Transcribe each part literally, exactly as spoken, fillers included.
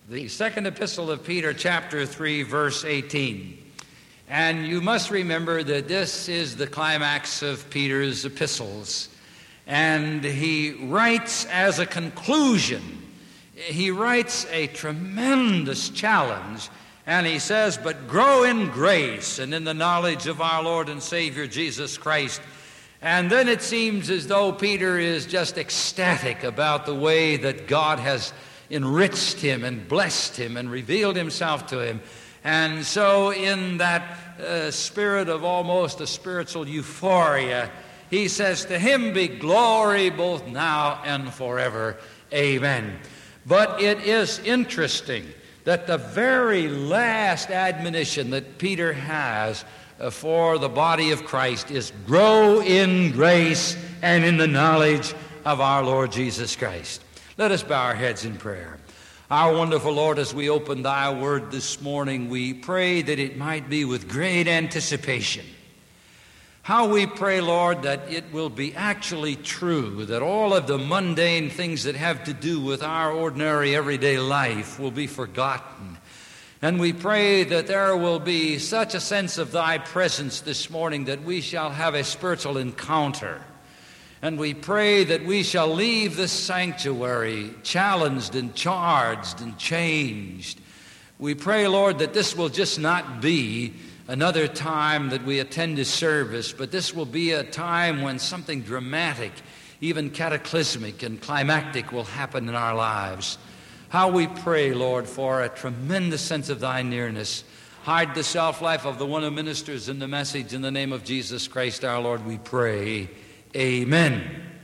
the second epistle of Peter, chapter three, verse eighteen. And you must remember that this is the climax of Peter's epistles. And he writes as a conclusion, he writes a tremendous challenge. And he says, but grow in grace and in the knowledge of our Lord and Savior Jesus Christ. And then it seems as though Peter is just ecstatic about the way that God has enriched him and blessed him and revealed himself to him. And so in that uh, spirit of almost a spiritual euphoria, he says, to him be glory both now and forever. Amen. But it is interesting that the very last admonition that Peter has uh, for the body of Christ is grow in grace and in the knowledge of our Lord Jesus Christ. Let us bow our heads in prayer. Our wonderful Lord, as we open thy word this morning, we pray that it might be with great anticipation. How we pray, Lord, that it will be actually true, that all of the mundane things that have to do with our ordinary everyday life will be forgotten. And we pray that there will be such a sense of thy presence this morning that we shall have a spiritual encounter. And we pray that we shall leave this sanctuary challenged and charged and changed. We pray, Lord, that this will just not be another time that we attend a service, but this will be a time when something dramatic, even cataclysmic and climactic will happen in our lives. How we pray, Lord, for a tremendous sense of thy nearness. Hide the self-life of the one who ministers in the message. In the name of Jesus Christ our Lord we pray. Amen.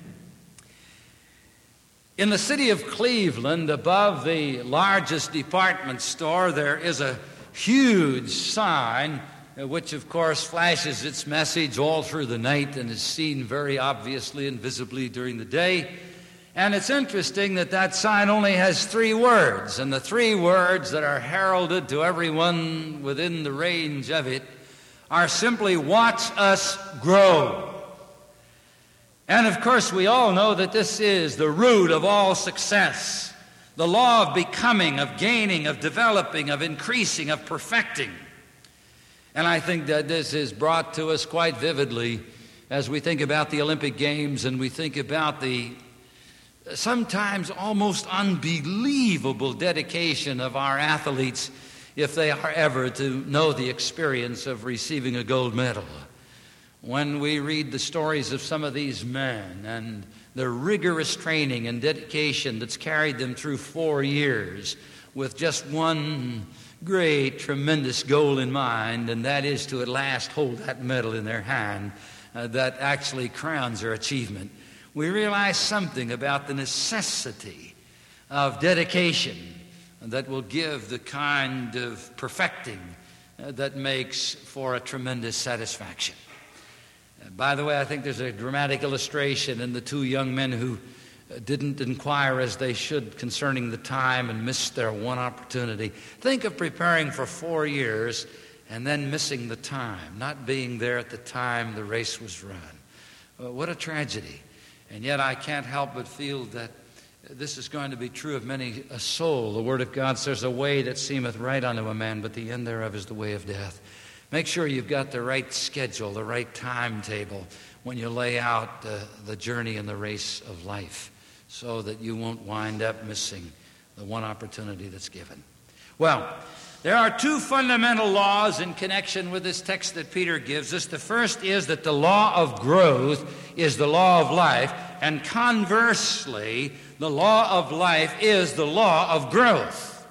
In the city of Cleveland, above the largest department store, there is a huge sign which, of course, flashes its message all through the night and is seen very obviously and visibly during the day. And it's interesting that that sign only has three words, and the three words that are heralded to everyone within the range of it are simply, watch us grow. And, of course, we all know that this is the root of all success, the law of becoming, of gaining, of developing, of increasing, of perfecting. And I think that this is brought to us quite vividly as we think about the Olympic Games and we think about the sometimes almost unbelievable dedication of our athletes if they are ever to know the experience of receiving a gold medal. When we read the stories of some of these men and the rigorous training and dedication that's carried them through four years with just one great, tremendous goal in mind, and that is to at last hold that medal in their hand uh, that actually crowns their achievement, we realize something about the necessity of dedication that will give the kind of perfecting uh, that makes for a tremendous satisfaction. Uh, by the way, I think there's a dramatic illustration in the two young men who uh, didn't inquire as they should concerning the time and missed their one opportunity. Think of preparing for four years and then missing the time, not being there at the time the race was run. Uh, what a tragedy. And yet I can't help but feel that this is going to be true of many a soul. The Word of God says, a way that seemeth right unto a man, but the end thereof is the way of death. Make sure you've got the right schedule, the right timetable when you lay out uh, the journey and the race of life so that you won't wind up missing the one opportunity that's given. Well, there are two fundamental laws in connection with this text that Peter gives us. The first is that the law of growth is the law of life, and conversely, the law of life is the law of growth.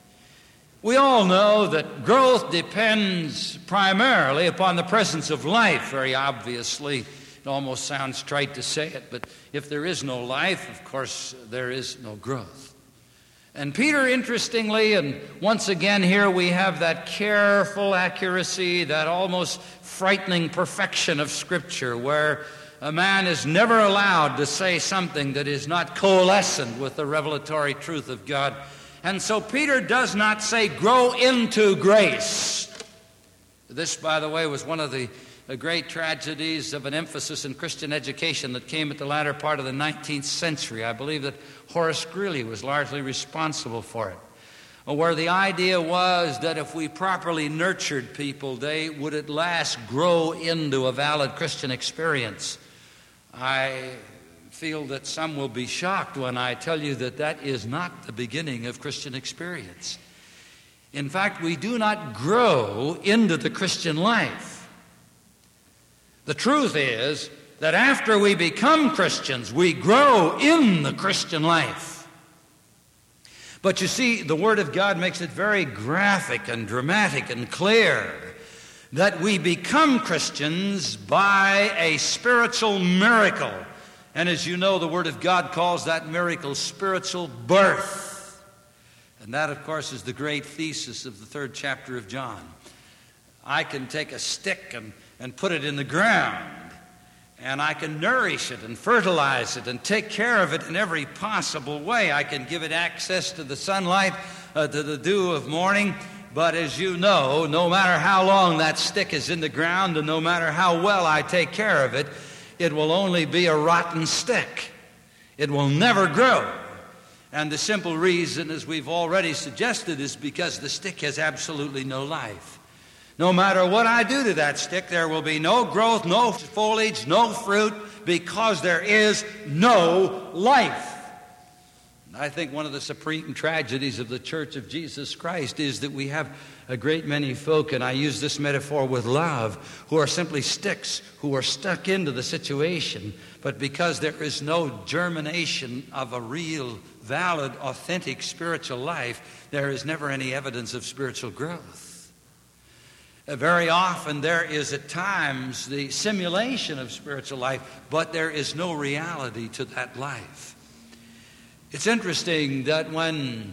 We all know that growth depends primarily upon the presence of life, very obviously. It almost sounds trite to say it, but if there is no life, of course, there is no growth. And Peter, interestingly, and once again here we have that careful accuracy, that almost frightening perfection of Scripture, where a man is never allowed to say something that is not coalescent with the revelatory truth of God. And so Peter does not say, grow into grace. This, by the way, was one of the The great tragedies of an emphasis in Christian education that came at the latter part of the nineteenth century. I believe that Horace Greeley was largely responsible for it. where the idea was that if we properly nurtured people, they would at last grow into a valid Christian experience. I feel that some will be shocked when I tell you that that is not the beginning of Christian experience. In fact, we do not grow into the Christian life. The truth is that after we become Christians, we grow in the Christian life. But you see, the Word of God makes it very graphic and dramatic and clear that we become Christians by a spiritual miracle. And as you know, the Word of God calls that miracle spiritual birth. And that, of course, is the great thesis of the third chapter of John. I can take a stick and, and put it in the ground, and I can nourish it and fertilize it and take care of it in every possible way. I can give it access to the sunlight, uh, to the dew of morning. But as you know, no matter how long that stick is in the ground and no matter how well I take care of it, it will only be a rotten stick. It will never grow. And the simple reason, as we've already suggested, is because the stick has absolutely no life. No matter what I do to that stick, there will be no growth, no foliage, no fruit, because there is no life. And I think one of the supreme tragedies of the Church of Jesus Christ is that we have a great many folk, and I use this metaphor with love, who are simply sticks, who are stuck into the situation. But because there is no germination of a real, valid, authentic spiritual life, there is never any evidence of spiritual growth. Uh, very often there is at times the simulation of spiritual life, but there is no reality to that life. It's interesting that when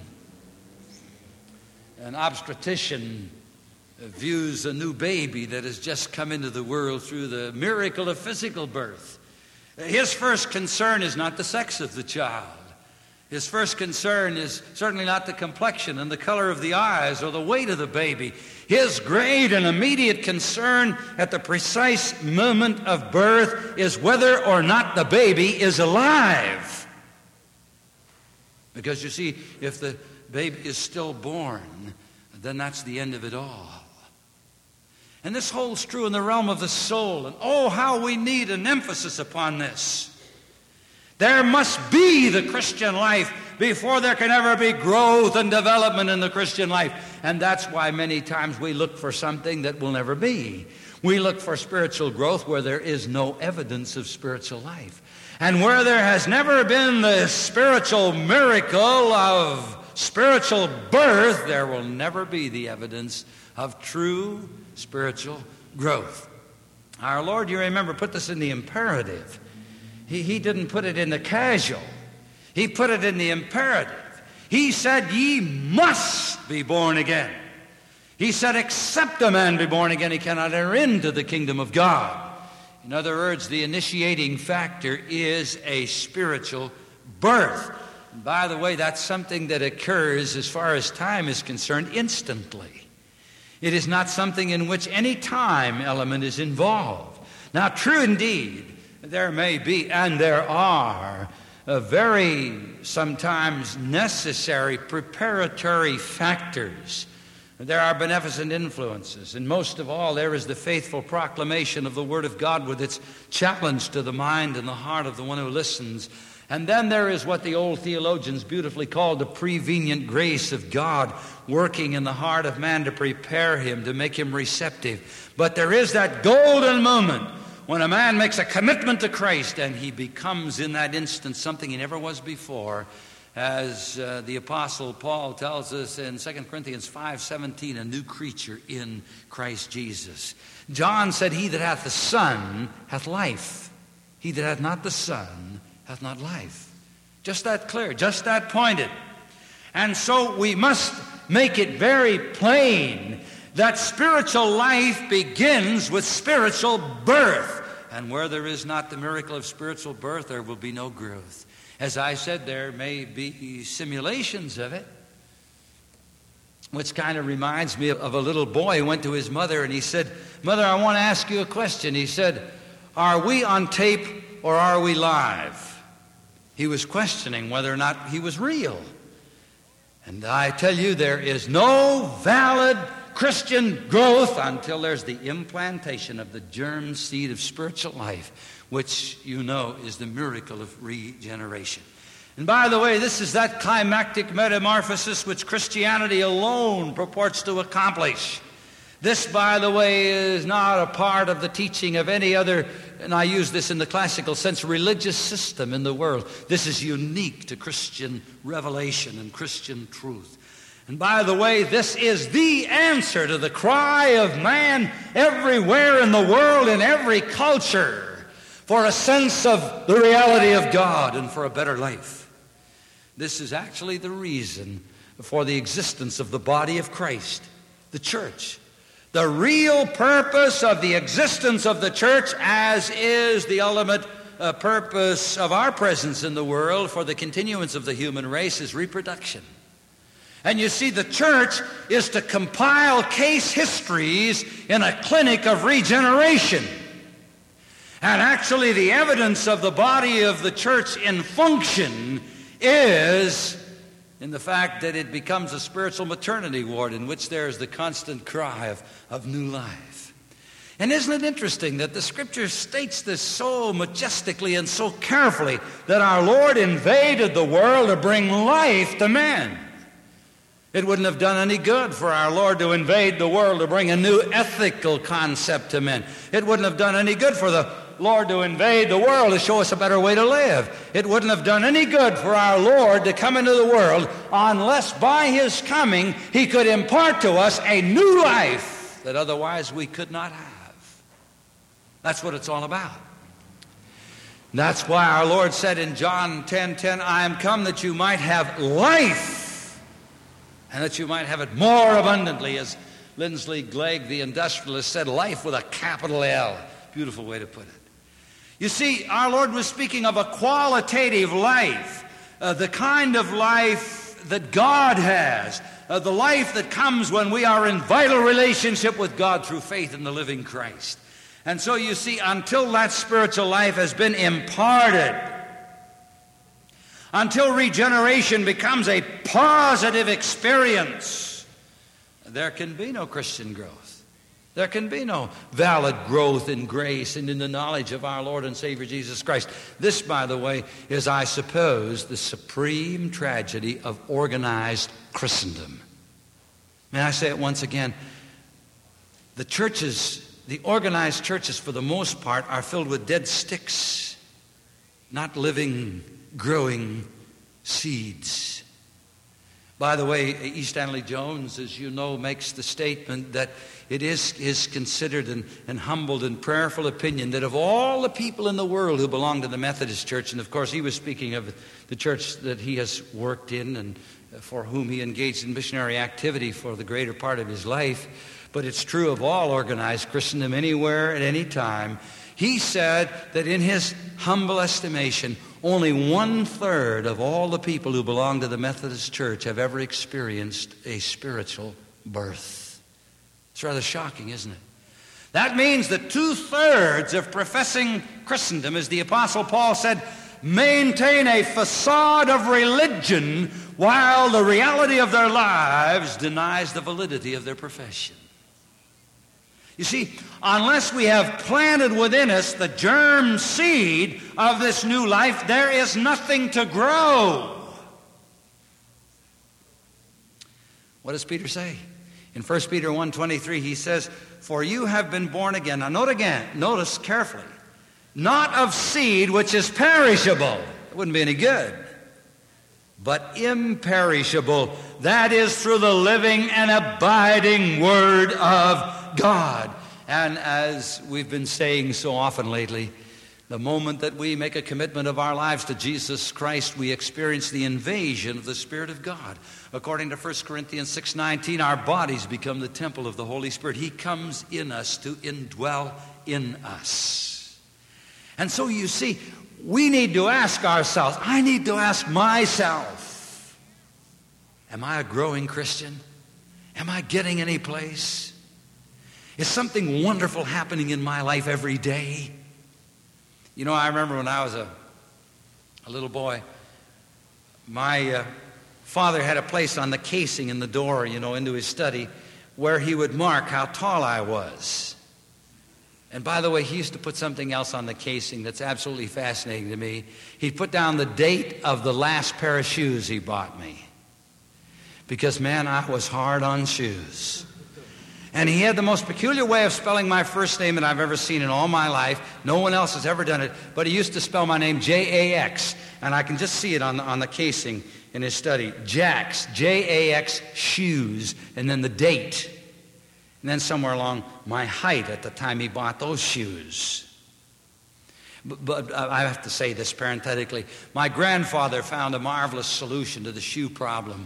an obstetrician views a new baby that has just come into the world through the miracle of physical birth, his first concern is not the sex of the child. His first concern is certainly not the complexion and the color of the eyes or the weight of the baby. His great and immediate concern at the precise moment of birth is whether or not the baby is alive. Because you see, if the baby is still born, then that's the end of it all. And this holds true in the realm of the soul. And oh, how we need an emphasis upon this. There must be the Christian life before there can ever be growth and development in the Christian life. And that's why many times we look for something that will never be. We look for spiritual growth where there is no evidence of spiritual life. And where there has never been the spiritual miracle of spiritual birth, there will never be the evidence of true spiritual growth. Our Lord, you remember, put this in the imperative. He, he didn't put it in the casual. He put it in the imperative. He said, ye must be born again. He said, except a man be born again, he cannot enter into the kingdom of God. In other words, the initiating factor is a spiritual birth. And by the way, that's something that occurs, as far as time is concerned, instantly. It is not something in which any time element is involved. Now, true indeed, there may be, and there are, a very sometimes necessary preparatory factors. There are beneficent influences, and most of all, there is the faithful proclamation of the Word of God with its challenge to the mind and the heart of the one who listens. And then there is what the old theologians beautifully called the prevenient grace of God working in the heart of man to prepare him, to make him receptive. But there is that golden moment when a man makes a commitment to Christ and he becomes in that instant something he never was before. As uh, the Apostle Paul tells us in Second Corinthians five seventeen, a new creature in Christ Jesus. John said, he that hath the Son hath life. He that hath not the Son hath not life. Just that clear, just that pointed. And so we must make it very plain that spiritual life begins with spiritual birth. And where there is not the miracle of spiritual birth, there will be no growth. As I said, there may be simulations of it, which kind of reminds me of a little boy who went to his mother and he said, Mother, I want to ask you a question. He said, are we on tape or are we live? He was questioning whether or not he was real. And I tell you, there is no valid Christian growth until there's the implantation of the germ seed of spiritual life, which you know is the miracle of regeneration. And by the way, this is that climactic metamorphosis which Christianity alone purports to accomplish. This, by the way, is not a part of the teaching of any other, and I use this in the classical sense, religious system in the world. This is unique to Christian revelation and Christian truth. And by the way, this is the answer to the cry of man everywhere in the world, in every culture, for a sense of the reality of God and for a better life. This is actually the reason for the existence of the body of Christ, the church. The real purpose of the existence of the church, as is the ultimate uh, purpose of our presence in the world for the continuance of the human race, is reproduction. And you see, the church is to compile case histories in a clinic of regeneration. And actually, the evidence of the body of the church in function is in the fact that it becomes a spiritual maternity ward in which there is the constant cry of, of new life. And isn't it interesting that the Scripture states this so majestically and so carefully, that our Lord invaded the world to bring life to man? It wouldn't have done any good for our Lord to invade the world to bring a new ethical concept to men. It wouldn't have done any good for the Lord to invade the world to show us a better way to live. It wouldn't have done any good for our Lord to come into the world unless by His coming He could impart to us a new life that otherwise we could not have. That's what it's all about. And that's why our Lord said in John ten ten, I am come that you might have life, and that you might have it more abundantly. As Lindsley Glegg, the industrialist, said, life with a capital L. Beautiful way to put it. You see, our Lord was speaking of a qualitative life, uh, the kind of life that God has, uh, the life that comes when we are in vital relationship with God through faith in the living Christ. And so you see, until that spiritual life has been imparted, until regeneration becomes a positive experience, there can be no Christian growth. There can be no valid growth in grace and in the knowledge of our Lord and Savior Jesus Christ. This, by the way, is, I suppose, the supreme tragedy of organized Christendom. May I say it once again? The churches, the organized churches for the most part, are filled with dead sticks, not living, growing seeds. By the way, E. Stanley Jones, as you know, makes the statement that it is his considered and, and humbled and prayerful opinion that of all the people in the world who belong to the Methodist Church, and of course he was speaking of the church that he has worked in and for whom he engaged in missionary activity for the greater part of his life, but it's true of all organized Christendom anywhere at any time. He said that in his humble estimation, only one-third of all the people who belong to the Methodist Church have ever experienced a spiritual birth. It's rather shocking, isn't it? That means that two-thirds of professing Christendom, as the Apostle Paul said, maintain a facade of religion while the reality of their lives denies the validity of their profession. You see, unless we have planted within us the germ seed of this new life, there is nothing to grow. What does Peter say? In First Peter one twenty-three, he says, for you have been born again. Now note again, notice carefully, not of seed which is perishable. It wouldn't be any good. But imperishable. That is through the living and abiding Word of God. And as we've been saying so often lately, the moment that we make a commitment of our lives to Jesus Christ, we experience the invasion of the Spirit of God. According to First Corinthians six nineteen, our bodies become the temple of the Holy Spirit. He comes in us to indwell in us. And so you see, we need to ask ourselves, I need to ask myself, am I a growing Christian? Am I getting any place? Is something wonderful happening in my life every day? You know, I remember when I was a, a little boy, my uh, Father had a place on the casing in the door, you know, into his study, where he would mark how tall I was. And by the way, he used to put something else on the casing that's absolutely fascinating to me. He'd put down the date of the last pair of shoes he bought me. Because, man, I was hard on shoes. And he had the most peculiar way of spelling my first name that I've ever seen in all my life. No one else has ever done it. But he used to spell my name J A X. And I can just see it on the, on the casing in his study. Jax, J A X, shoes, and then the date. And then somewhere along, my height at the time he bought those shoes. But, but I have to say this parenthetically. My grandfather found a marvelous solution to the shoe problem.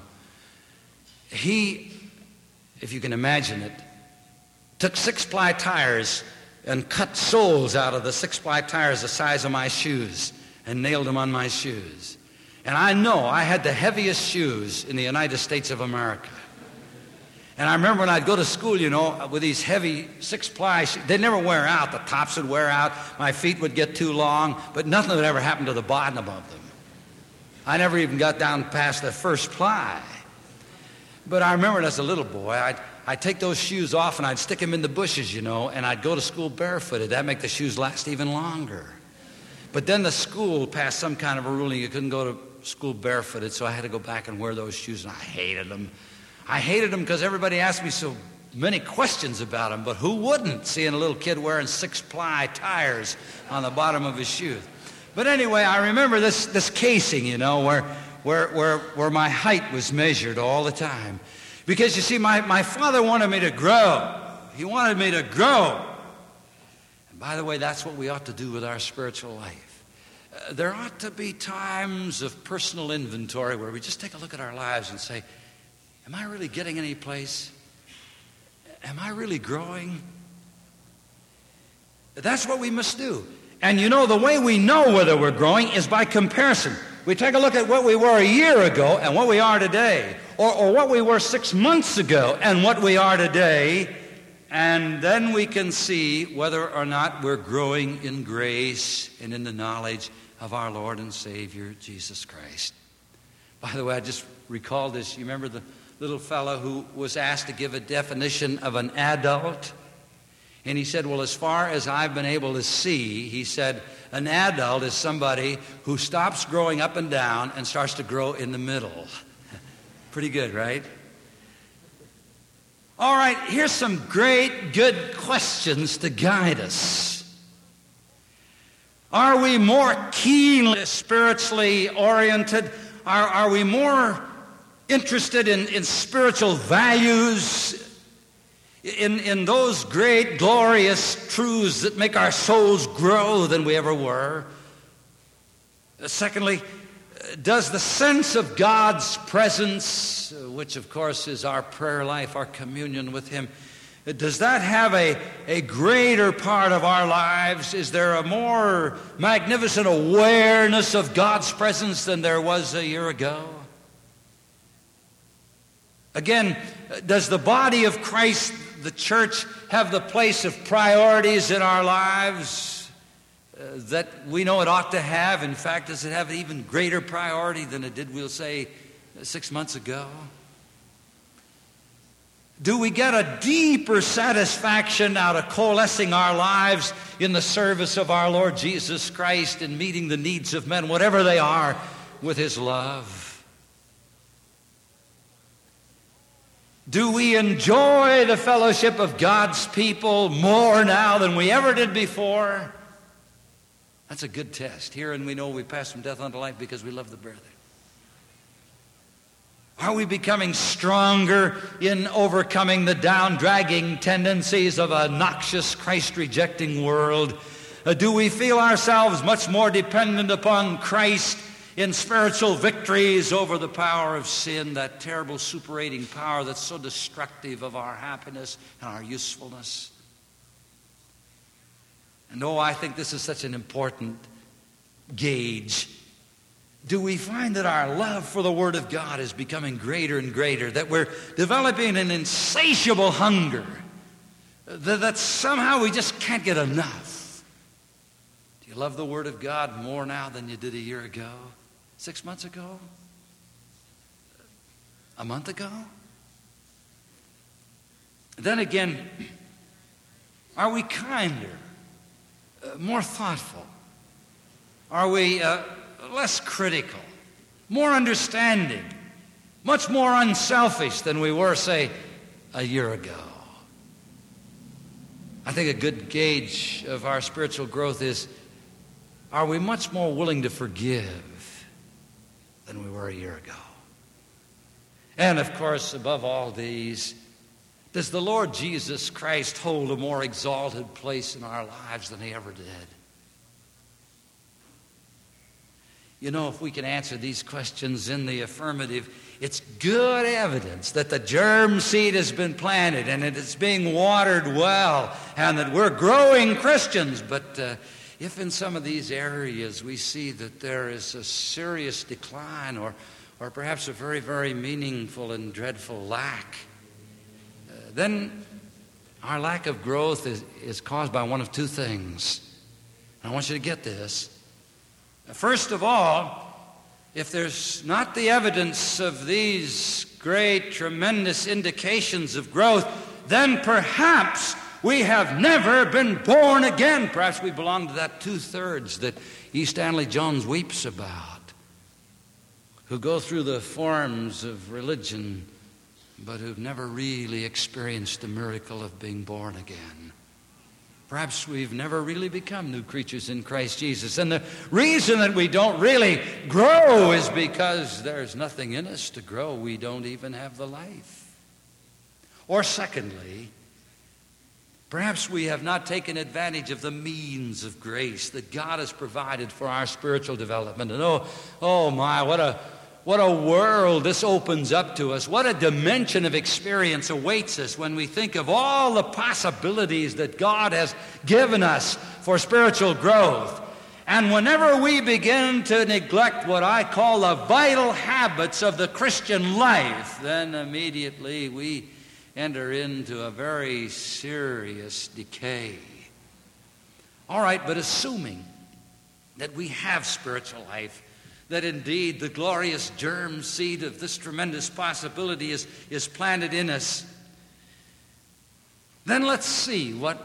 He, if you can imagine it, took six-ply tires and cut soles out of the six-ply tires the size of my shoes and nailed them on my shoes. And I know I had the heaviest shoes in the United States of America. And I remember when I'd go to school, you know, with these heavy six-ply shoes, they'd never wear out. The tops would wear out. My feet would get too long, but nothing would ever happen to the bottom of them. I never even got down past the first ply. But I remember as a little boy, I'd, I'd take those shoes off and I'd stick them in the bushes, you know, and I'd go to school barefooted. That'd make the shoes last even longer. But then the school passed some kind of a ruling you couldn't go to school barefooted, so I had to go back and wear those shoes, and I hated them. I hated them because everybody asked me so many questions about them, but who wouldn't, seeing a little kid wearing six-ply tires on the bottom of his shoes? But anyway, I remember this, this casing, you know, where, where, where, where my height was measured all the time. Because, you see, my, my father wanted me to grow. He wanted me to grow. And by the way, that's what we ought to do with our spiritual life. Uh, there ought to be times of personal inventory where we just take a look at our lives and say, am I really getting any place? Am I really growing? That's what we must do. And you know, the way we know whether we're growing is by comparison. We take a look at what we were a year ago and what we are today, or, or what we were six months ago and what we are today, and then we can see whether or not we're growing in grace and in the knowledge of our Lord and Savior, Jesus Christ. By the way, I just recalled this. You remember the little fellow who was asked to give a definition of an adult? And he said, well, as far as I've been able to see, he said, an adult is somebody who stops growing up and down and starts to grow in the middle. Pretty good, right? All right, here's some great, good questions to guide us. Are we more keenly spiritually oriented? Are, are we more interested in, in spiritual values, in, in those great, glorious truths that make our souls grow than we ever were? Secondly, does the sense of God's presence, which of course is our prayer life, our communion with Him, does that have a, a greater part of our lives? Is there a more magnificent awareness of God's presence than there was a year ago? Again, does the body of Christ, the church, have the place of priorities in our lives uh, that we know it ought to have? In fact, does it have an even greater priority than it did, we'll say, six months ago? Do we get a deeper satisfaction out of coalescing our lives in the service of our Lord Jesus Christ and meeting the needs of men, whatever they are, with His love? Do we enjoy the fellowship of God's people more now than we ever did before? That's a good test. Here, and we know we pass from death unto life because we love the brethren. Are we becoming stronger in overcoming the down-dragging tendencies of a noxious, Christ-rejecting world? Uh, do we feel ourselves much more dependent upon Christ in spiritual victories over the power of sin, that terrible superating power that's so destructive of our happiness and our usefulness? And oh, I think this is such an important gauge. Do we find that our love for the Word of God is becoming greater and greater, that we're developing an insatiable hunger, that, that somehow we just can't get enough? Do you love the Word of God more now than you did a year ago, six months ago? a month ago? Then again, are we kinder, uh, more thoughtful? Are we uh, less critical, more understanding, much more unselfish than we were, say, a year ago? I think a good gauge of our spiritual growth is, are we much more willing to forgive than we were a year ago? And of course, above all these, does the Lord Jesus Christ hold a more exalted place in our lives than he ever did? You know, if we can answer these questions in the affirmative, it's good evidence that the germ seed has been planted and it is being watered well and that we're growing Christians. But uh, if in some of these areas we see that there is a serious decline or, or perhaps a very, very meaningful and dreadful lack, uh, then our lack of growth is, is caused by one of two things. And I want you to get this. First of all, if there's not the evidence of these great, tremendous indications of growth, then perhaps we have never been born again. Perhaps we belong to that two-thirds that E. Stanley Jones weeps about, who go through the forms of religion, but who've never really experienced the miracle of being born again. Perhaps we've never really become new creatures in Christ Jesus. And the reason that we don't really grow is because there's nothing in us to grow. We don't even have the life. Or secondly, perhaps we have not taken advantage of the means of grace that God has provided for our spiritual development. And oh, oh my, what a What a world this opens up to us. What a dimension of experience awaits us when we think of all the possibilities that God has given us for spiritual growth. And whenever we begin to neglect what I call the vital habits of the Christian life, then immediately we enter into a very serious decay. All right, but assuming that we have spiritual life, that indeed the glorious germ seed of this tremendous possibility is, is planted in us, then let's see what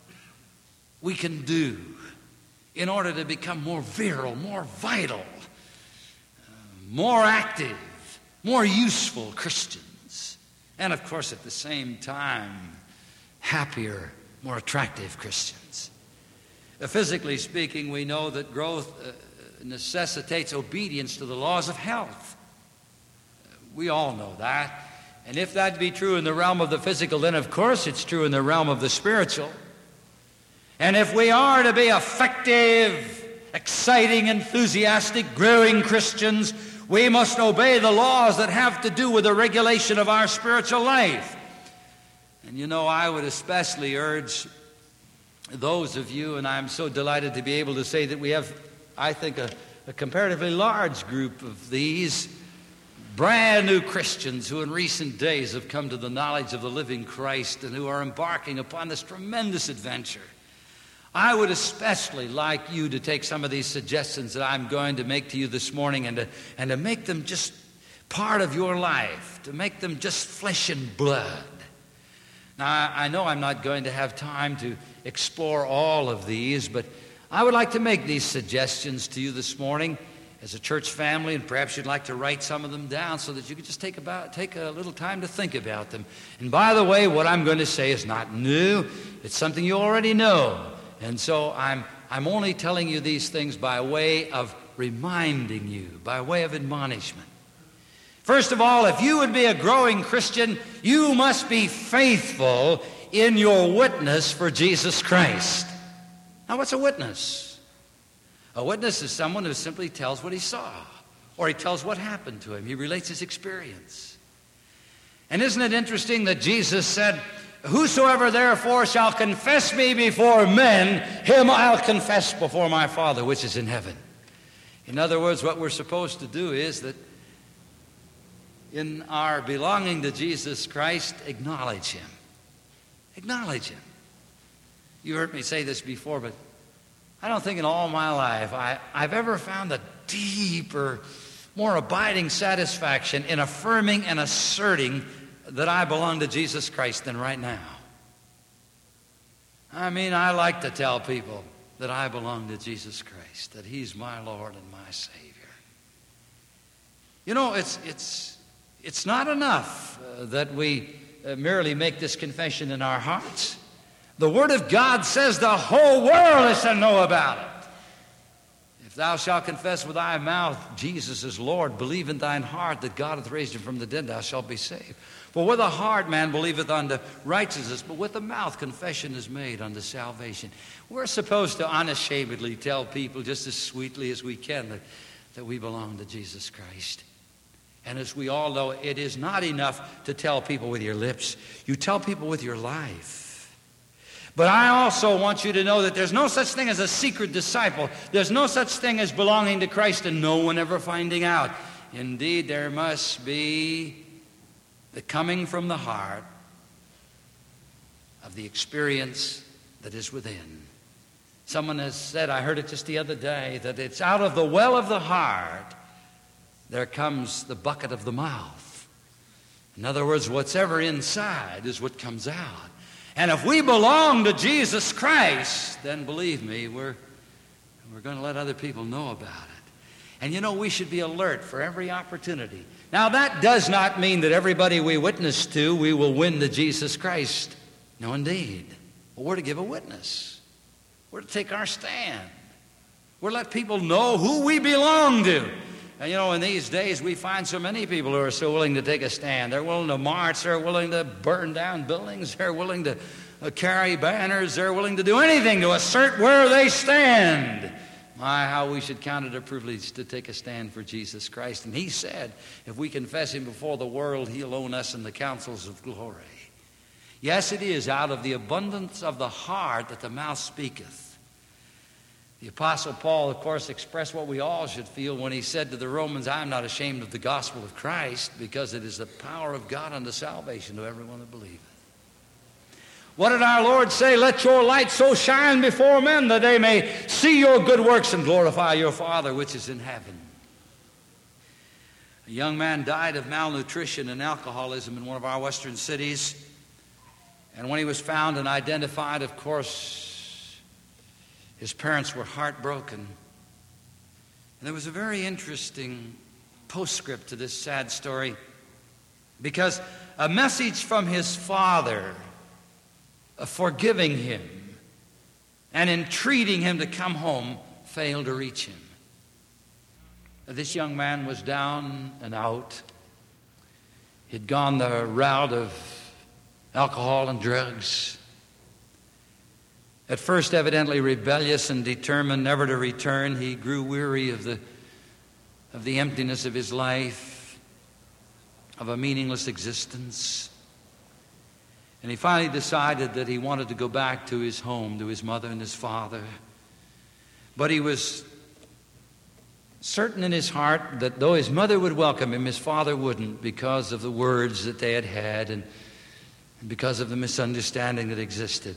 we can do in order to become more virile, more vital, uh, more active, more useful Christians. And of course, at the same time, happier, more attractive Christians. Uh, physically speaking, we know that growth uh, necessitates obedience to the laws of health. We all know that. And if that be true in the realm of the physical, then of course it's true in the realm of the spiritual. And if we are to be effective, exciting, enthusiastic, growing Christians, we must obey the laws that have to do with the regulation of our spiritual life. And you know, I would especially urge those of you, and I'm so delighted to be able to say that we have, I think, a, a comparatively large group of these brand new Christians who in recent days have come to the knowledge of the living Christ and who are embarking upon this tremendous adventure. I would especially like you to take some of these suggestions that I'm going to make to you this morning and to, and to make them just part of your life, to make them just flesh and blood. Now, I know I'm not going to have time to explore all of these, but I would like to make these suggestions to you this morning as a church family, and perhaps you'd like to write some of them down so that you could just take about take a little time to think about them. And by the way, what I'm going to say is not new. It's something you already know. And so I'm I'm only telling you these things by way of reminding you, by way of admonishment. First of all, if you would be a growing Christian, you must be faithful in your witness for Jesus Christ. Now, what's a witness? A witness is someone who simply tells what he saw, or he tells what happened to him. He relates his experience. And isn't it interesting that Jesus said, "Whosoever therefore shall confess me before men, him I'll confess before my Father which is in heaven." In other words, what we're supposed to do is that in our belonging to Jesus Christ, acknowledge him. Acknowledge him. You heard me say this before, but I don't think in all my life I, I've ever found a deeper, more abiding satisfaction in affirming and asserting that I belong to Jesus Christ than right now. I mean, I like to tell people that I belong to Jesus Christ, that He's my Lord and my Savior. You know, it's, it's, it's not enough uh, that we uh, merely make this confession in our hearts. The Word of God says the whole world is to know about it. If thou shalt confess with thy mouth Jesus is Lord, believe in thine heart that God hath raised Him from the dead, thou shalt be saved. For with the heart man believeth unto righteousness, but with the mouth confession is made unto salvation. We're supposed to unashamedly tell people just as sweetly as we can that, that we belong to Jesus Christ. And as we all know, it is not enough to tell people with your lips. You tell people with your life. But I also want you to know that there's no such thing as a secret disciple. There's no such thing as belonging to Christ and no one ever finding out. Indeed, there must be the coming from the heart of the experience that is within. Someone has said, I heard it just the other day, that it's out of the well of the heart there comes the bucket of the mouth. In other words, what's ever inside is what comes out. And if we belong to Jesus Christ, then believe me, we're, we're going to let other people know about it. And you know, we should be alert for every opportunity. Now, that does not mean that everybody we witness to, we will win to Jesus Christ. No, indeed. But we're to give a witness. We're to take our stand. We're to let people know who we belong to. And you know, in these days, we find so many people who are so willing to take a stand. They're willing to march. They're willing to burn down buildings. They're willing to uh, carry banners. They're willing to do anything to assert where they stand. My, how we should count it a privilege to take a stand for Jesus Christ. And He said, if we confess Him before the world, He'll own us in the councils of glory. Yes, it is out of the abundance of the heart that the mouth speaketh. The Apostle Paul, of course, expressed what we all should feel when he said to the Romans, I am not ashamed of the gospel of Christ, because it is the power of God unto salvation to everyone that believeth. What did our Lord say? Let your light so shine before men that they may see your good works and glorify your Father which is in heaven. A young man died of malnutrition and alcoholism in one of our western cities. And when he was found and identified, of course, his parents were heartbroken. And there was a very interesting postscript to this sad story, because a message from his father uh, forgiving him and entreating him to come home failed to reach him. This young man was down and out. He'd gone the route of alcohol and drugs. At first, evidently rebellious and determined never to return, he grew weary of the, of the emptiness of his life, of a meaningless existence. And he finally decided that he wanted to go back to his home, to his mother and his father. But he was certain in his heart that though his mother would welcome him, his father wouldn't, because of the words that they had had and because of the misunderstanding that existed.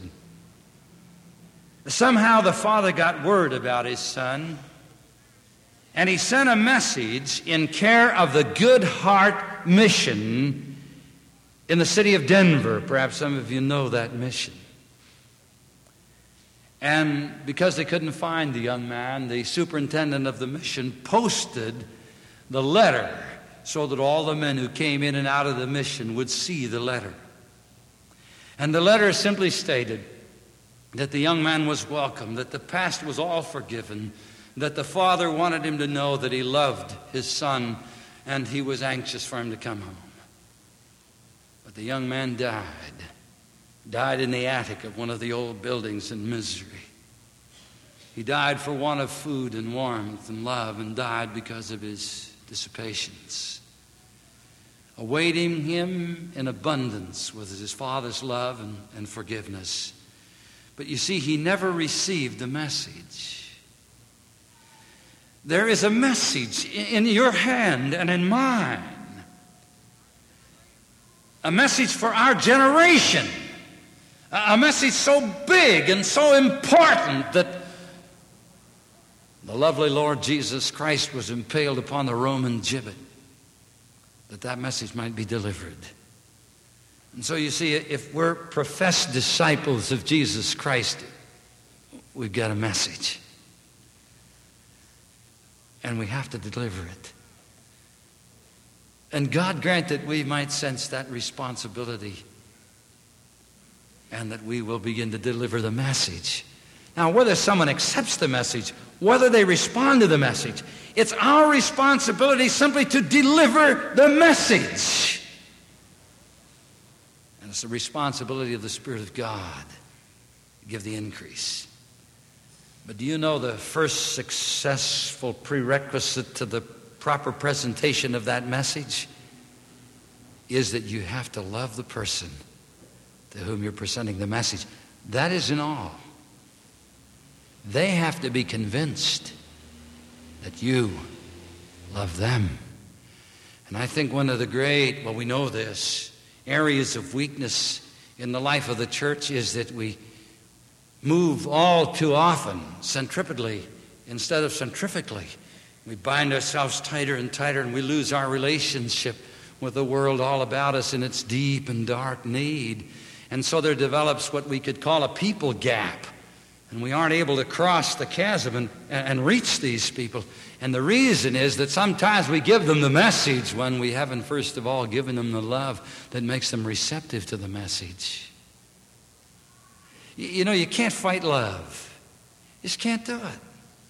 Somehow the father got word about his son, and he sent a message in care of the Good Heart Mission in the city of Denver. Perhaps some of you know that mission. And because they couldn't find the young man, the superintendent of the mission posted the letter so that all the men who came in and out of the mission would see the letter. And the letter simply stated that the young man was welcome, that the past was all forgiven, that the father wanted him to know that he loved his son and he was anxious for him to come home. But the young man died, died in the attic of one of the old buildings in misery. He died for want of food and warmth and love, and died because of his dissipations. Awaiting him in abundance was his father's love and, and forgiveness. But you see, he never received the message. There is a message in your hand and in mine. A message for our generation. A message so big and so important that the lovely Lord Jesus Christ was impaled upon the Roman gibbet, that that message might be delivered. And so you see, if we're professed disciples of Jesus Christ, we've got a message. And we have to deliver it. And God grant that we might sense that responsibility and that we will begin to deliver the message. Now, whether someone accepts the message, whether they respond to the message, it's our responsibility simply to deliver the message. And it's the responsibility of the Spirit of God to give the increase. But do you know the first successful prerequisite to the proper presentation of that message is that you have to love the person to whom you're presenting the message. That isn't all. They have to be convinced that you love them. And I think one of the great, well, we know this, areas of weakness in the life of the church is that we move all too often centripetally instead of centrifugally. We bind ourselves tighter and tighter, and we lose our relationship with the world all about us in its deep and dark need. And so there develops what we could call a people gap. And we aren't able to cross the chasm and, and reach these people. And the reason is that sometimes we give them the message when we haven't, first of all, given them the love that makes them receptive to the message. You, you know, you can't fight love. You just can't do it.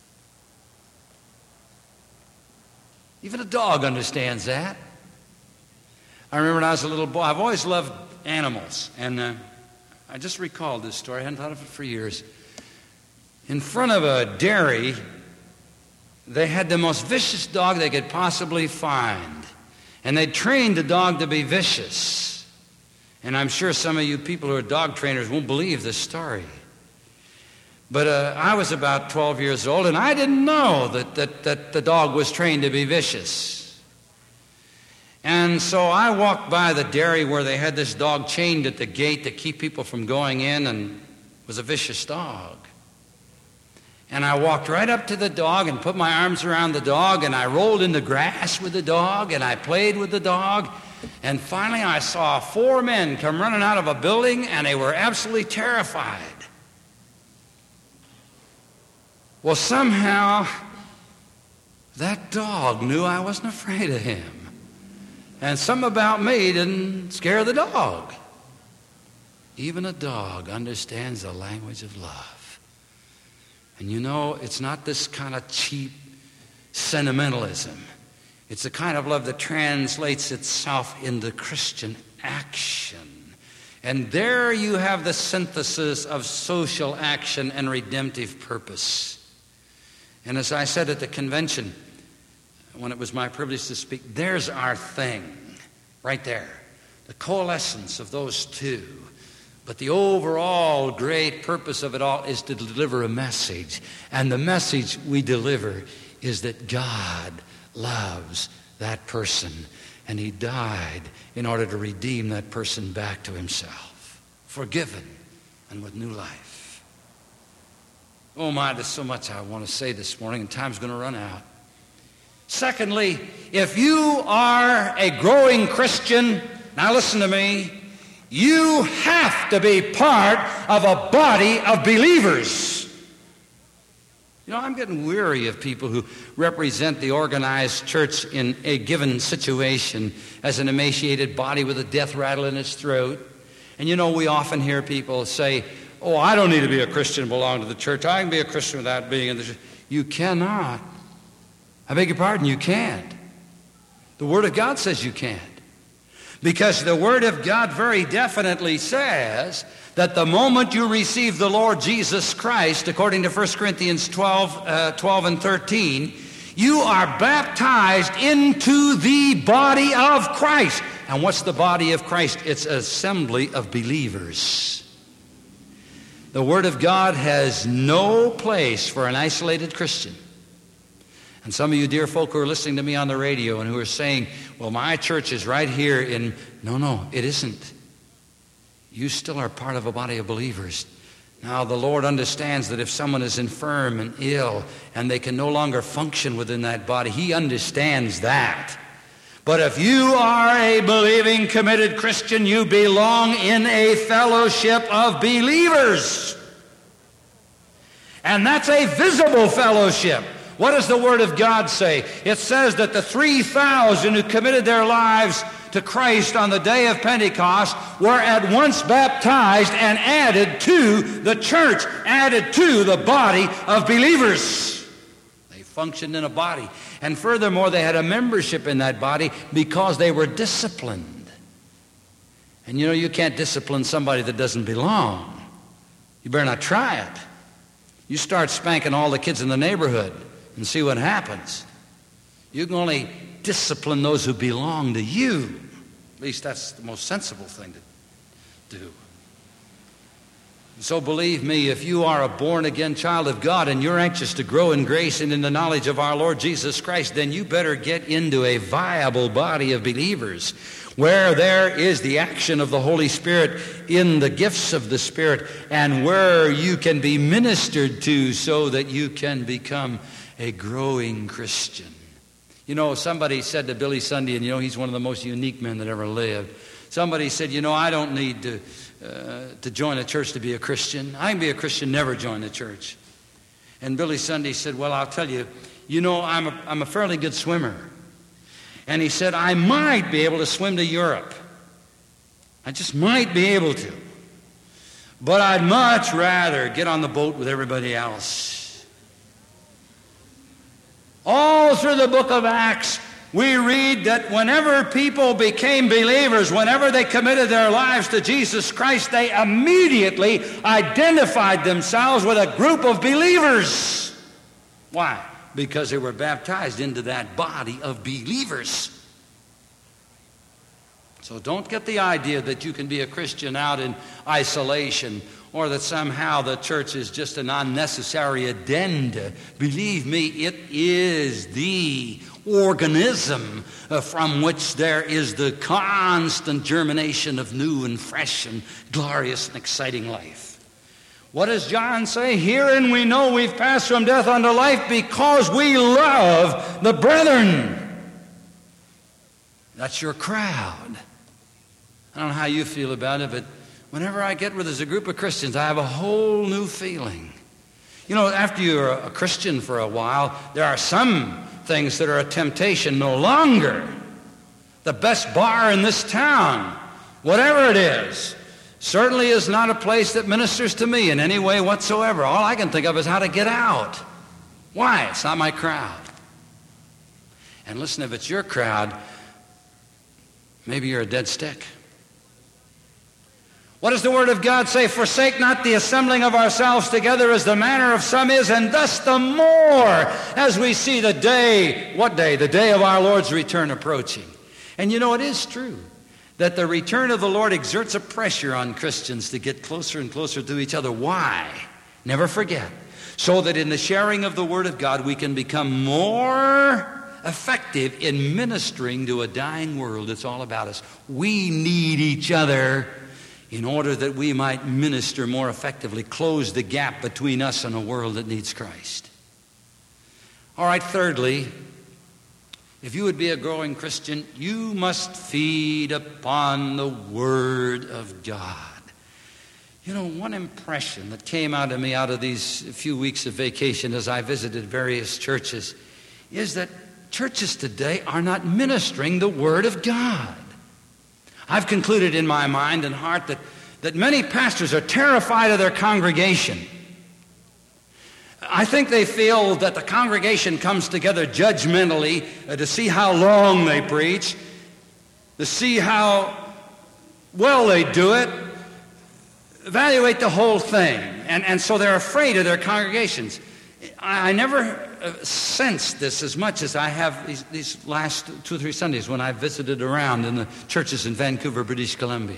Even a dog understands that. I remember when I was a little boy, I've always loved animals. And uh, I just recalled this story. I hadn't thought of it for years. In front of a dairy, they had the most vicious dog they could possibly find. And they trained the dog to be vicious. And I'm sure some of you people who are dog trainers won't believe this story. But uh, I was about twelve years old, and I didn't know that, that, that the dog was trained to be vicious. And so I walked by the dairy where they had this dog chained at the gate to keep people from going in, and it was a vicious dog. And I walked right up to the dog and put my arms around the dog, and I rolled in the grass with the dog, and I played with the dog. And finally I saw four men come running out of a building, and they were absolutely terrified. Well, somehow that dog knew I wasn't afraid of him. And something about me didn't scare the dog. Even a dog understands the language of love. And you know, it's not this kind of cheap sentimentalism. It's the kind of love that translates itself into Christian action. And there you have the synthesis of social action and redemptive purpose. And as I said at the convention, when it was my privilege to speak, there's our thing, right there. The coalescence of those two. But the overall great purpose of it all is to deliver a message. And the message we deliver is that God loves that person. And he died in order to redeem that person back to himself. Forgiven and with new life. Oh my, there's so much I want to say this morning, and time's going to run out. Secondly, if you are a growing Christian, now listen to me, you have to be part of a body of believers. You know, I'm getting weary of people who represent the organized church in a given situation as an emaciated body with a death rattle in its throat. And you know, we often hear people say, oh, I don't need to be a Christian and belong to the church. I can be a Christian without being in the church. You cannot. I beg your pardon, you can't. The Word of God says you can't. Because the Word of God very definitely says that the moment you receive the Lord Jesus Christ, according to First Corinthians twelve, uh, twelve and thirteen, you are baptized into the body of Christ. And what's the body of Christ? It's an assembly of believers. The Word of God has no place for an isolated Christian. And some of you dear folk who are listening to me on the radio and who are saying, well, my church is right here in... No, no, it isn't. You still are part of a body of believers. Now, the Lord understands that if someone is infirm and ill and they can no longer function within that body, He understands that. But if you are a believing, committed Christian, you belong in a fellowship of believers. And that's a visible fellowship. What does the Word of God say? It says that the three thousand who committed their lives to Christ on the day of Pentecost were at once baptized and added to the church, added to the body of believers. They functioned in a body. And furthermore, they had a membership in that body because they were disciplined. And you know, you can't discipline somebody that doesn't belong. You better not try it. You start spanking all the kids in the neighborhood and see what happens. You can only discipline those who belong to you. At least that's the most sensible thing to do. So believe me, if you are a born-again child of God and you're anxious to grow in grace and in the knowledge of our Lord Jesus Christ, then you better get into a viable body of believers where there is the action of the Holy Spirit in the gifts of the Spirit and where you can be ministered to so that you can become a growing Christian. You know, somebody said to Billy Sunday, and you know, he's one of the most unique men that ever lived. Somebody said, you know, I don't need to uh, to join a church to be a Christian. I can be a Christian, never join a church. And Billy Sunday said, well, I'll tell you, you know, I'm a, I'm a fairly good swimmer. And he said, I might be able to swim to Europe. I just might be able to. But I'd much rather get on the boat with everybody else. All through the book of Acts, we read that whenever people became believers, whenever they committed their lives to Jesus Christ, they immediately identified themselves with a group of believers. Why? Because they were baptized into that body of believers. So don't get the idea that you can be a Christian out in isolation or that somehow the church is just an unnecessary addenda. Believe me, it is the organism uh, from which there is the constant germination of new and fresh and glorious and exciting life. What does John say? Herein we know we've passed from death unto life because we love the brethren. That's your crowd. I don't know how you feel about it, but whenever I get where there's a group of Christians, I have a whole new feeling. You know, after you're a Christian for a while, there are some things that are a temptation no longer. The best bar in this town, whatever it is, certainly is not a place that ministers to me in any way whatsoever. All I can think of is how to get out. Why? It's not my crowd. And listen, if it's your crowd, maybe you're a dead stick. What does the Word of God say? Forsake not the assembling of ourselves together as the manner of some is, and thus the more as we see the day, what day? The day of our Lord's return approaching. And you know, it is true that the return of the Lord exerts a pressure on Christians to get closer and closer to each other. Why? Never forget. So that in the sharing of the Word of God, we can become more effective in ministering to a dying world. It's all about us. We need each other in order that we might minister more effectively, close the gap between us and a world that needs Christ. All right, thirdly, if you would be a growing Christian, you must feed upon the Word of God. You know, one impression that came out of me out of these few weeks of vacation as I visited various churches is that churches today are not ministering the Word of God. I've concluded in my mind and heart that, that many pastors are terrified of their congregation. I think they feel that the congregation comes together judgmentally uh, to see how long they preach, to see how well they do it, evaluate the whole thing. And, and so they're afraid of their congregations. I, I never uh, sensed this as much as I have these, these last two or three Sundays when I visited around in the churches in Vancouver, British Columbia.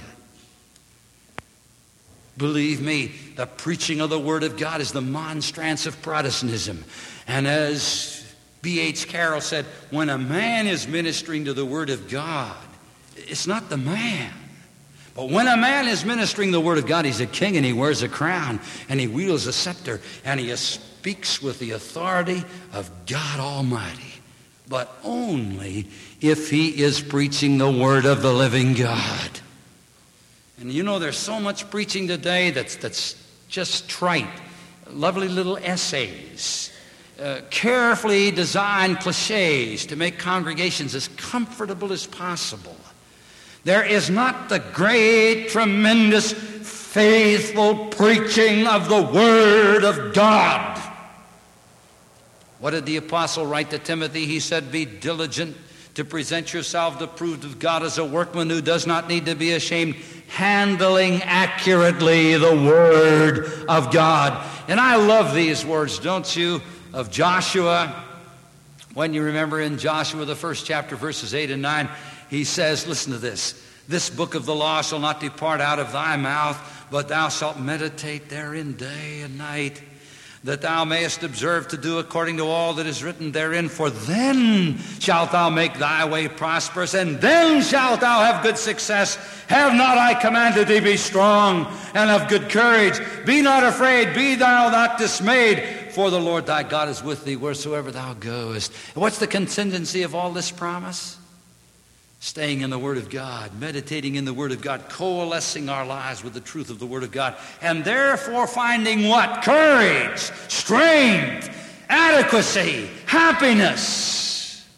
Believe me, the preaching of the Word of God is the monstrance of Protestantism. And as B H Carroll said, when a man is ministering to the Word of God, it's not the man, But when a man is ministering the Word of God, he's a king and he wears a crown and he wields a scepter and he speaks with the authority of God Almighty. But only if he is preaching the Word of the living God. And you know, there's so much preaching today that's, that's just trite. Lovely little essays. Uh, carefully designed cliches to make congregations as comfortable as possible. There is not the great, tremendous, faithful preaching of the Word of God. What did the apostle write to Timothy? He said, be diligent to present yourself approved of God as a workman who does not need to be ashamed, handling accurately the Word of God. And I love these words, don't you, of Joshua. When you remember in Joshua, the first chapter, verses eight and nine, he says, listen to this, this book of the law shall not depart out of thy mouth, but thou shalt meditate therein day and night, that thou mayest observe to do according to all that is written therein. For then shalt thou make thy way prosperous, and then shalt thou have good success. Have not I commanded thee, be strong and of good courage. Be not afraid, be thou not dismayed, for the Lord thy God is with thee wheresoever thou goest. And what's the contingency of all this promise? Staying in the Word of God, meditating in the Word of God, coalescing our lives with the truth of the Word of God, and therefore finding what? Courage, strength, adequacy, happiness.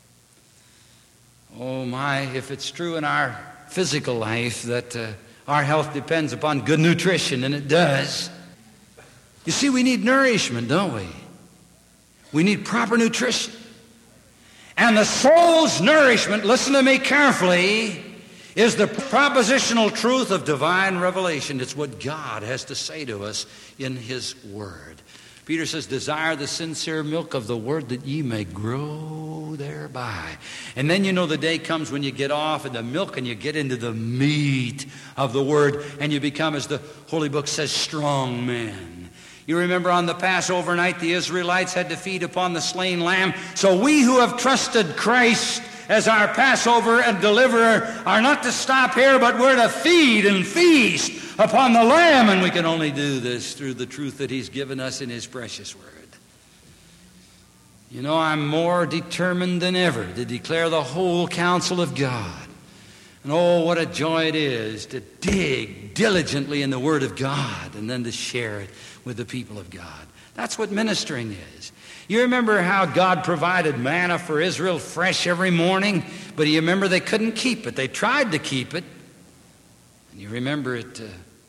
Oh my, if it's true in our physical life that uh, our health depends upon good nutrition, and it does. You see, we need nourishment, don't we? We need proper nutrition. And the soul's nourishment, listen to me carefully, is the propositional truth of divine revelation. It's what God has to say to us in His Word. Peter says, desire the sincere milk of the Word that ye may grow thereby. And then you know the day comes when you get off of the milk and you get into the meat of the Word and you become, as the Holy Book says, strong men. You remember on the Passover night, the Israelites had to feed upon the slain lamb. So we who have trusted Christ as our Passover and deliverer are not to stop here, but we're to feed and feast upon the Lamb. And we can only do this through the truth that He's given us in His precious Word. You know, I'm more determined than ever to declare the whole counsel of God. And oh, what a joy it is to dig diligently in the Word of God and then to share it with the people of God. That's what ministering is. You remember how God provided manna for Israel fresh every morning, but you remember they couldn't keep it. They tried to keep it, and you remember it, uh,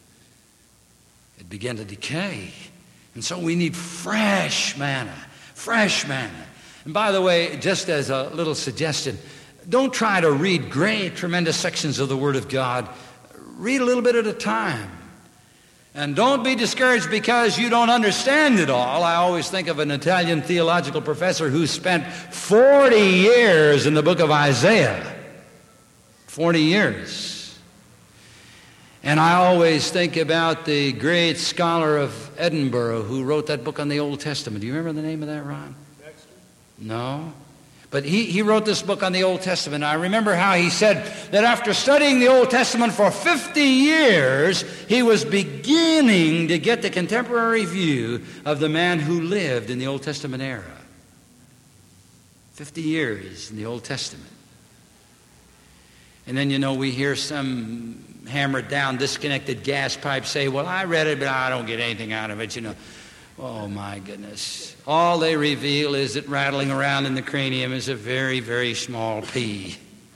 it began to decay. And so we need fresh manna, fresh manna. And by the way, just as a little suggestion, don't try to read great, tremendous sections of the Word of God. Read a little bit at a time. And don't be discouraged because you don't understand it all. I always think of an Italian theological professor who spent forty years in the book of Isaiah. forty years. And I always think about the great scholar of Edinburgh who wrote that book on the Old Testament. Do you remember the name of that, Ron? Dexter. No? But he, he wrote this book on the Old Testament. I remember how he said that after studying the Old Testament for fifty years, he was beginning to get the contemporary view of the man who lived in the Old Testament era. fifty years in the Old Testament. And then, you know, we hear some hammered down, disconnected gas pipe say, well, I read it, but I don't get anything out of it, you know. Oh, my goodness. All they reveal is that rattling around in the cranium is a very, very small pea.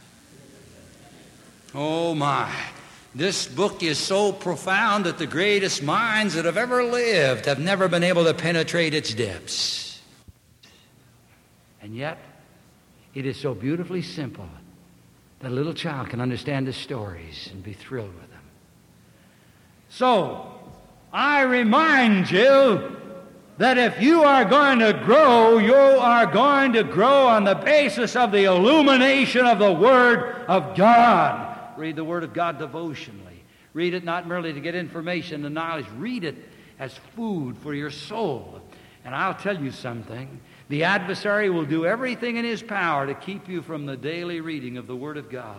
Oh, my. This book is so profound that the greatest minds that have ever lived have never been able to penetrate its depths. And yet, it is so beautifully simple that a little child can understand the stories and be thrilled with them. So, I remind you that if you are going to grow, you are going to grow on the basis of the illumination of the Word of God. Read the Word of God devotionally. Read it not merely to get information and knowledge. Read it as food for your soul. And I'll tell you something. The adversary will do everything in his power to keep you from the daily reading of the Word of God.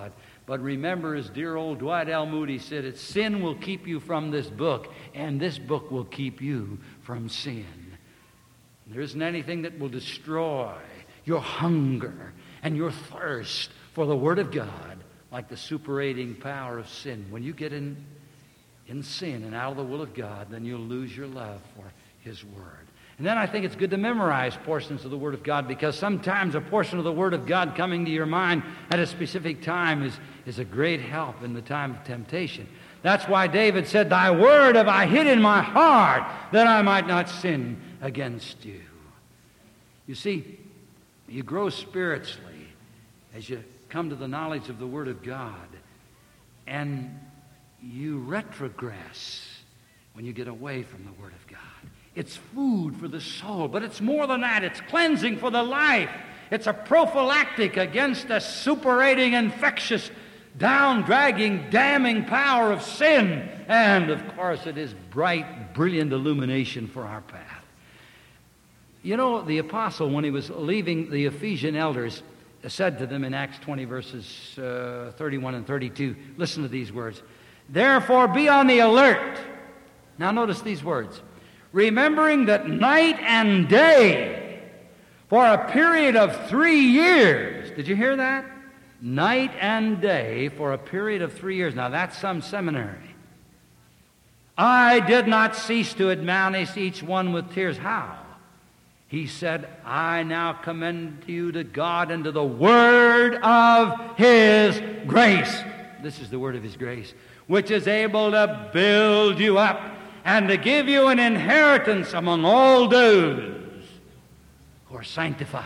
But remember, as dear old Dwight L. Moody said, it, sin will keep you from this book, and this book will keep you from sin. There isn't anything that will destroy your hunger and your thirst for the Word of God like the superating power of sin. When you get in, in sin and out of the will of God, then you'll lose your love for His Word. And then I think it's good to memorize portions of the Word of God, because sometimes a portion of the Word of God coming to your mind at a specific time is, is a great help in the time of temptation. That's why David said, Thy word have I hid in my heart, that I might not sin against you. You see, you grow spiritually as you come to the knowledge of the Word of God, and you retrogress when you get away from the Word of God. It's food for the soul, but it's more than that. It's cleansing for the life. It's a prophylactic against the superating, infectious, down-dragging, damning power of sin. And, of course, it is bright, brilliant illumination for our path. You know, the apostle, when he was leaving the Ephesian elders, said to them in Acts twenty, verses uh, thirty-one and thirty-two, listen to these words. Therefore, be on the alert. Now, notice these words. Remembering that night and day, for a period of three years, did you hear that? Night and day for a period of three years. Now that's some seminary. I did not cease to admonish each one with tears. How? He said, I now commend you to God and to the word of His grace. This is the word of His grace, which is able to build you up and to give you an inheritance among all those who are sanctified.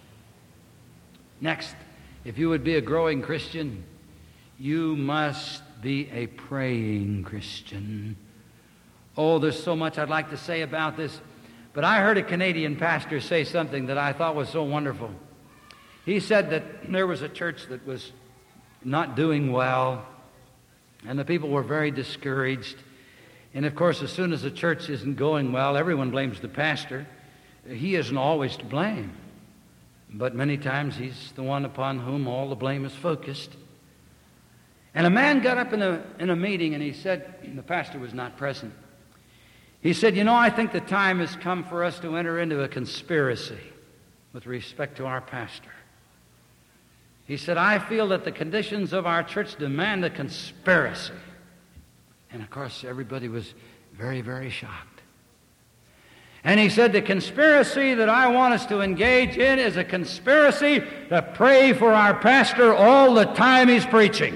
Next, if you would be a growing Christian, you must be a praying Christian. Oh, there's so much I'd like to say about this, but I heard a Canadian pastor say something that I thought was so wonderful. He said that there was a church that was not doing well, and the people were very discouraged. And, of course, as soon as the church isn't going well, everyone blames the pastor. He isn't always to blame, but many times he's the one upon whom all the blame is focused. And a man got up in a, in a meeting, and he said, and the pastor was not present, he said, you know, I think the time has come for us to enter into a conspiracy with respect to our pastor. He said, I feel that the conditions of our church demand a conspiracy. And, of course, everybody was very, very shocked. And he said, the conspiracy that I want us to engage in is a conspiracy to pray for our pastor all the time he's preaching.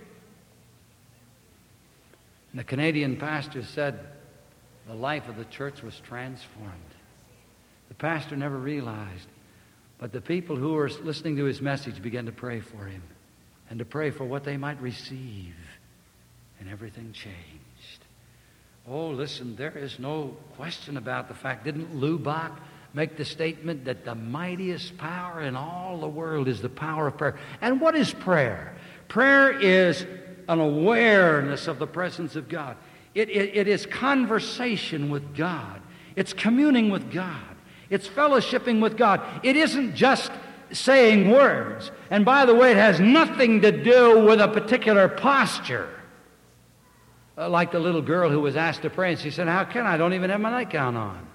And the Canadian pastor said the life of the church was transformed. The pastor never realized, but the people who were listening to his message began to pray for him and to pray for what they might receive. And everything changed. Oh, listen, there is no question about the fact. Didn't Lubach make the statement that the mightiest power in all the world is the power of prayer? And what is prayer? Prayer is an awareness of the presence of God. It, it, it is conversation with God. It's communing with God. It's fellowshipping with God. It isn't just saying words. And by the way, it has nothing to do with a particular posture. Uh, like the little girl who was asked to pray, and she said, how can I? I don't even have my nightgown on.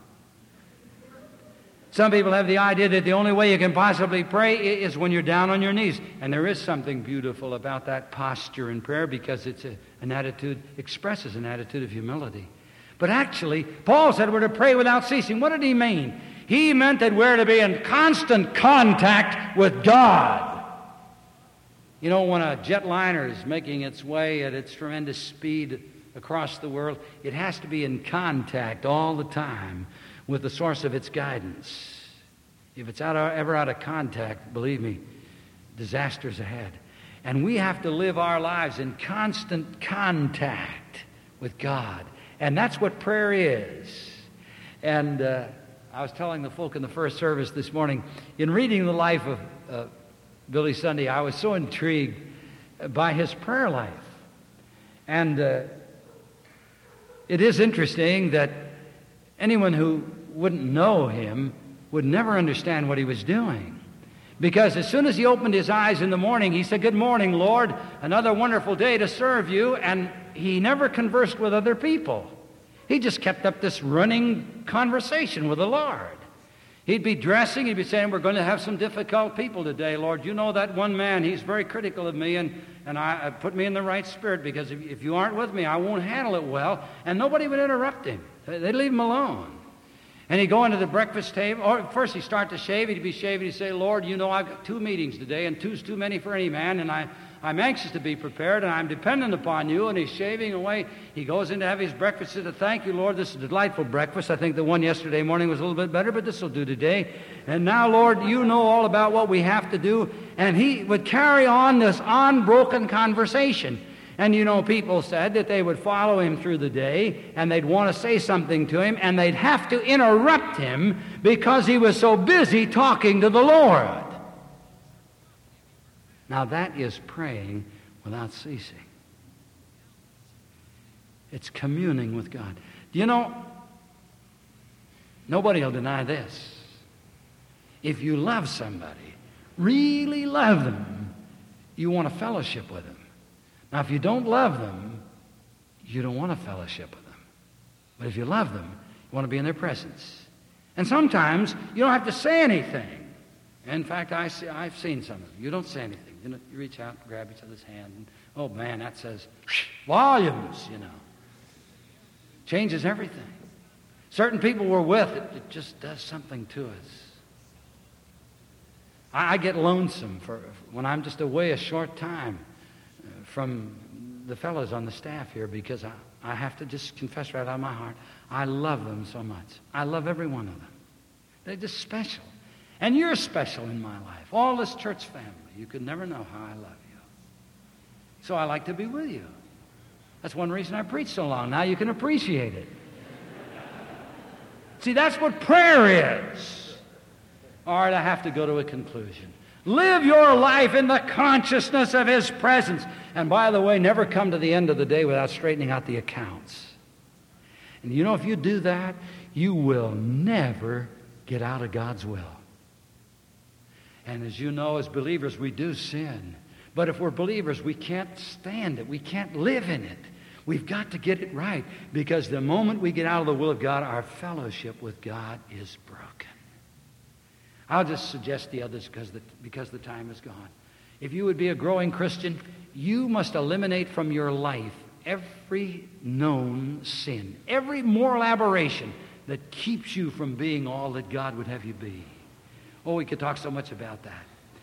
Some people have the idea that the only way you can possibly pray is when you're down on your knees. And there is something beautiful about that posture in prayer, because it's a, an attitude, expresses an attitude of humility. But actually, Paul said we're to pray without ceasing. What did he mean? He meant that we're to be in constant contact with God. You know, when a jetliner is making its way at its tremendous speed across the world, it has to be in contact all the time with the source of its guidance. If it's out of, ever out of contact, believe me, disaster's ahead. And we have to live our lives in constant contact with God. And that's what prayer is. And uh, I was telling the folk in the first service this morning, in reading the life of uh, Billy Sunday, I was so intrigued by his prayer life. And uh, it is interesting that anyone who wouldn't know him would never understand what he was doing. Because as soon as he opened his eyes in the morning, he said, "Good morning, Lord, another wonderful day to serve you." And he never conversed with other people. He just kept up this running conversation with the Lord. He'd be dressing, he'd be saying, "We're going to have some difficult people today, Lord. You know that one man, he's very critical of me, and, and I, I put me in the right spirit, because if, if you aren't with me, I won't handle it well." And nobody would interrupt him. They'd leave him alone. And he'd go into the breakfast table, or first he'd start to shave, he'd be shaving, he'd say, "Lord, you know I've got two meetings today, and two's too many for any man, and I, I'm anxious to be prepared, and I'm dependent upon you." And he's shaving away. He goes in to have his breakfast, and says, "Thank you, Lord, this is a delightful breakfast. I think the one yesterday morning was a little bit better, but this will do today. And now, Lord, you know all about what we have to do." And he would carry on this unbroken conversation. And you know, people said that they would follow him through the day, and they'd want to say something to him, and they'd have to interrupt him because he was so busy talking to the Lord. Now that is praying without ceasing. It's communing with God. Do you know, nobody will deny this. If you love somebody, really love them, you want to fellowship with them. Now, if you don't love them, you don't want to fellowship with them. But if you love them, you want to be in their presence. And sometimes you don't have to say anything. In fact, I see, I've seen some of them. You don't say anything. You know, you reach out, grab each other's hand, and, oh man, that says volumes, you know. Changes everything. Certain people we're with, it, it just does something to us. I, I get lonesome for when I'm just away a short time from the fellows on the staff here, because I, I have to just confess right out of my heart, I love them so much. I love every one of them. They're just special. And you're special in my life. All this church family. You could never know how I love you. So I like to be with you. That's one reason I preach so long. Now you can appreciate it. See, that's what prayer is. All right, I have to go to a conclusion. Live your life in the consciousness of His presence. And by the way, never come to the end of the day without straightening out the accounts. And you know, if you do that, you will never get out of God's will. And as you know, as believers, we do sin. But if we're believers, we can't stand it. We can't live in it. We've got to get it right, because the moment we get out of the will of God, our fellowship with God is broken. I'll just suggest the others because the, because the time is gone. If you would be a growing Christian, you must eliminate from your life every known sin, every moral aberration that keeps you from being all that God would have you be. Oh, we could talk so much about that.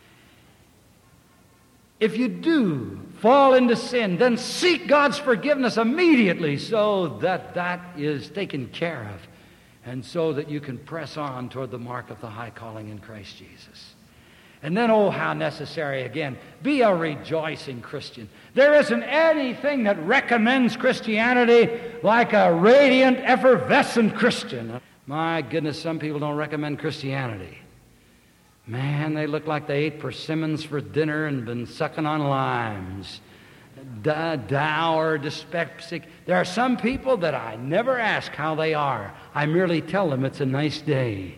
If you do fall into sin, then seek God's forgiveness immediately so that that is taken care of, and so that you can press on toward the mark of the high calling in Christ Jesus. And then, oh, how necessary again, be a rejoicing Christian. There isn't anything that recommends Christianity like a radiant, effervescent Christian. My goodness, some people don't recommend Christianity. Man, they look like they ate persimmons for dinner and been sucking on limes. Da- dour, dyspeptic. There are some people that I never ask how they are. I merely tell them it's a nice day.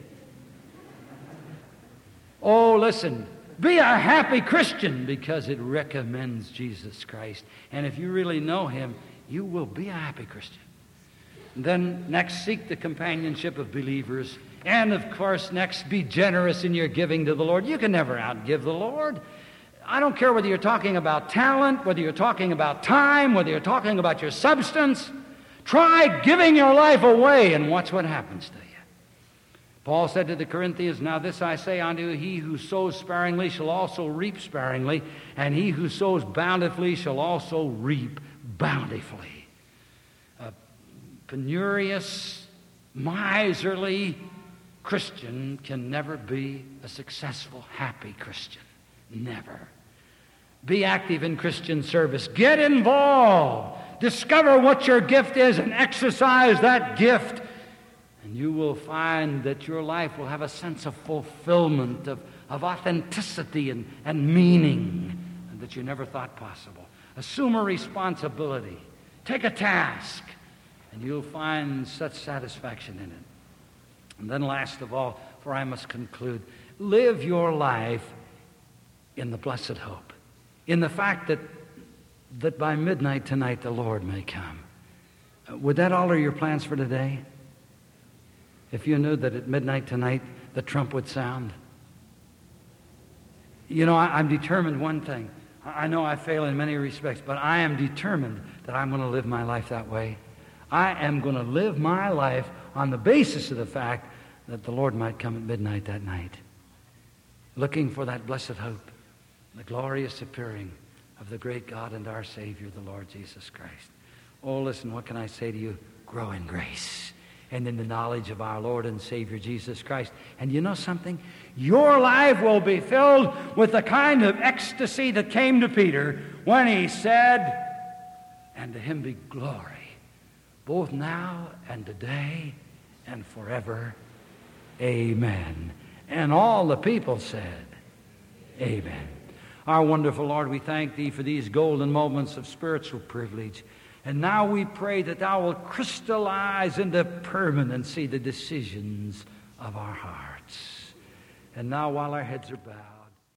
Oh, listen, be a happy Christian, because it recommends Jesus Christ. And if you really know Him, you will be a happy Christian. And then next, seek the companionship of believers. And of course, next, be generous in your giving to the Lord. You can never outgive the Lord. I don't care whether you're talking about talent, whether you're talking about time, whether you're talking about your substance. Try giving your life away and watch what happens to you. Paul said to the Corinthians, "Now this I say unto you, he who sows sparingly shall also reap sparingly, and he who sows bountifully shall also reap bountifully." A penurious, miserly Christian can never be a successful, happy Christian. Never. Be active in Christian service. Get involved. Discover what your gift is and exercise that gift. And you will find that your life will have a sense of fulfillment, of, of authenticity and, and meaning that you never thought possible. Assume a responsibility. Take a task. And you'll find such satisfaction in it. And then last of all, for I must conclude, live your life in the blessed hope, in the fact that, that by midnight tonight the Lord may come. Uh, would that alter your plans for today? If you knew that at midnight tonight the trump would sound? You know, I, I'm determined one thing. I know I fail in many respects, but I am determined that I'm going to live my life that way. I am going to live my life on the basis of the fact that the Lord might come at midnight that night, looking for that blessed hope, the glorious appearing of the great God and our Savior, the Lord Jesus Christ. Oh, listen, what can I say to you? Grow in grace and in the knowledge of our Lord and Savior Jesus Christ. And you know something? Your life will be filled with the kind of ecstasy that came to Peter when he said, "And to him be glory, both now and today and forever. Amen." And all the people said, amen. Our wonderful Lord, we thank Thee for these golden moments of spiritual privilege. And now we pray that Thou will crystallize into permanency the decisions of our hearts. And now, while our heads are bowed,